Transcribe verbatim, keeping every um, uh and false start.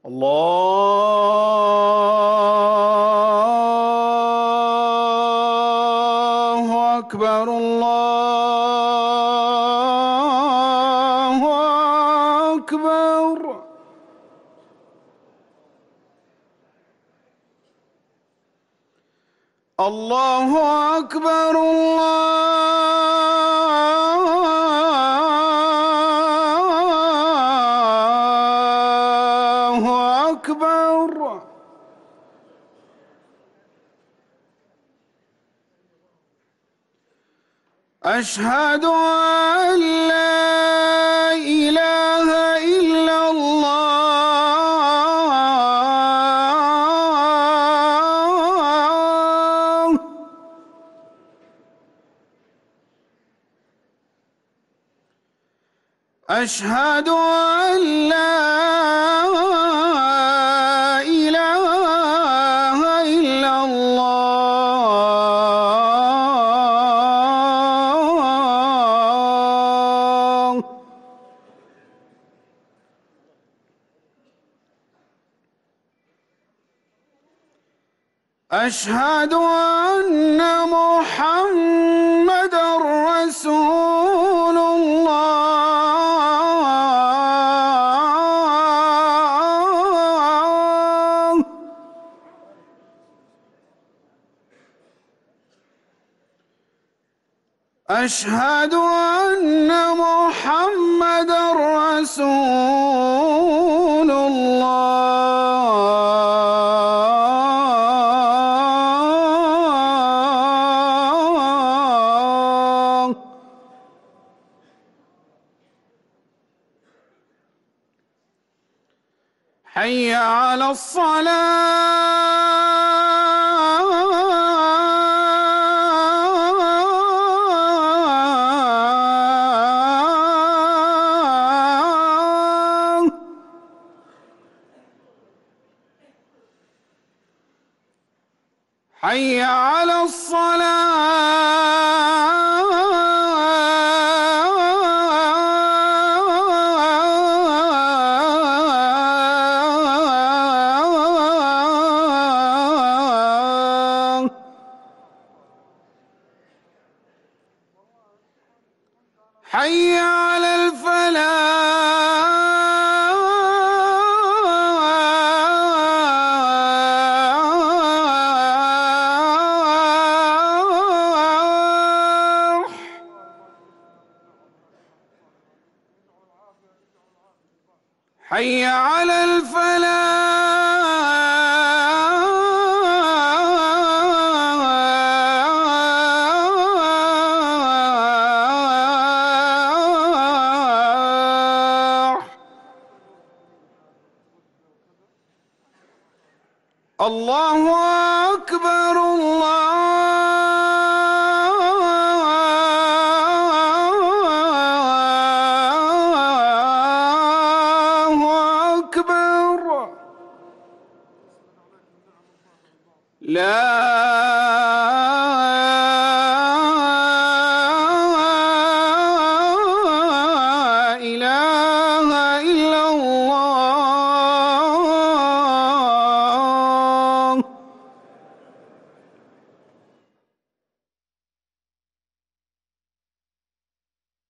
الله أكبر الله أكبر. الله أكبر الله أكبر. أشهد أن لا إله إلا الله. أشهد أن لا إله إلا الله. أشهد أن محمدًا رسول الله. أشهد أن محمدًا رسول الله. حي على الصلاة. حي على الصلاة. حي على الفلاح. حي على الفلاح. الله أكبر الله أكبر. لا